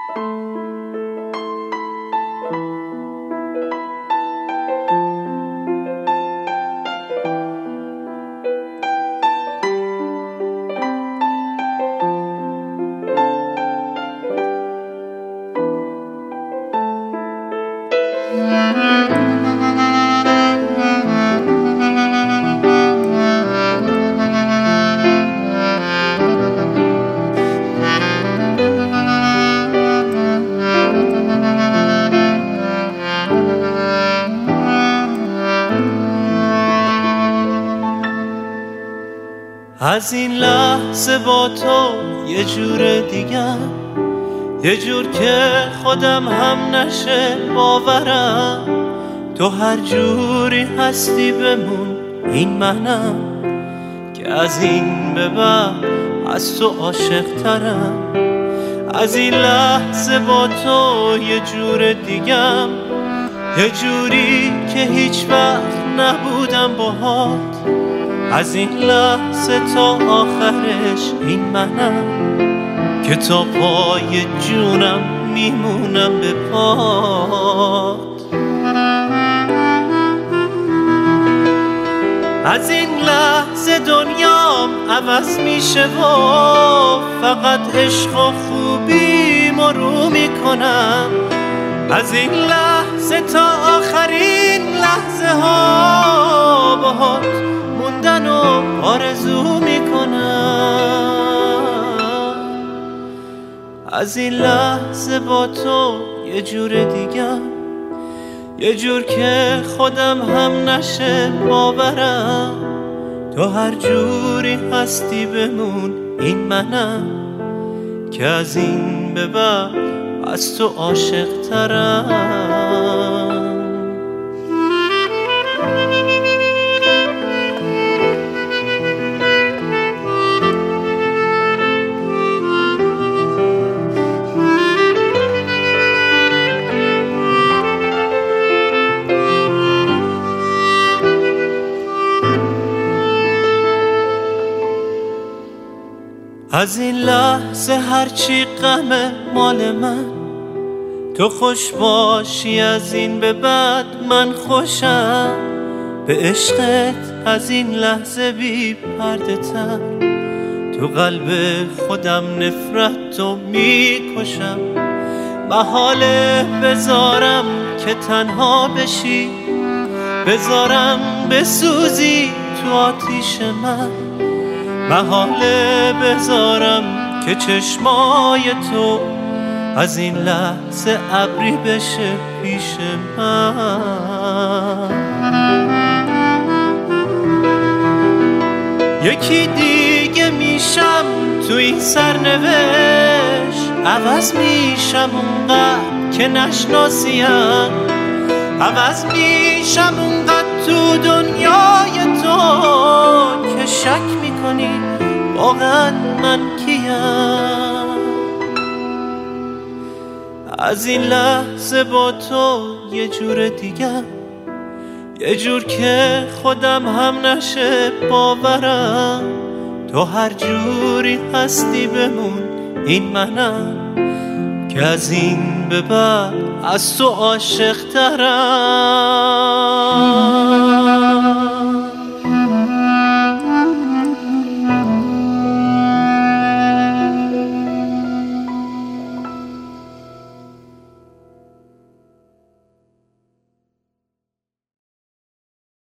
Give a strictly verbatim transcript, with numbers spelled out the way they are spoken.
از این لحظه با تو یه جور دیگه، یه جور که خودم هم نشه باورم. تو هر جوری هستی بمون، این منم که از این به بعد از تو عاشق ترم. از این لحظه با تو یه جور دیگم، یه جوری که هیچ وقت نبودم باهات. از این لحظه تا آخرش این منم که تا پای جونم میمونم به پات. از این لحظه دنیام عوض میشه و فقط عشق و خوبی مرو میکنم. از این لحظه تا آخرین لحظه ها باهات موندن و آرزو میکنم. از این لحظه با تو یه جور دیگم، یه جور که خودم هم نشه باورم. تو هر جوری هستی بمون، این منم که از این به بعد از تو عاشق ترم. از این لحظه هرچی غم مال من، تو خوش باشی از این به بعد من خوشم. به عشقت از این لحظه بی پرده تر، تو قلب خودم نفرت تو میکشم. محاله بذارم که تنها بشی، بذارم بسوزی تو آتیش من. محاله بذارم که چشمای تو از این لحظه ابری بشه پیش من. یکی دیگه میشم تو این سرنوشت، عوض میشم اونقدر که نشناسیم. عوض میشم اونقدر تو دنیای تو که شک میکنی واقعا من کیم. از این لحظه با تو یه جور دیگه، یه جور که خودم هم نشه باورم. تو هر جوری هستی بمون، این منم که از این به بعد از تو عاشق ترم.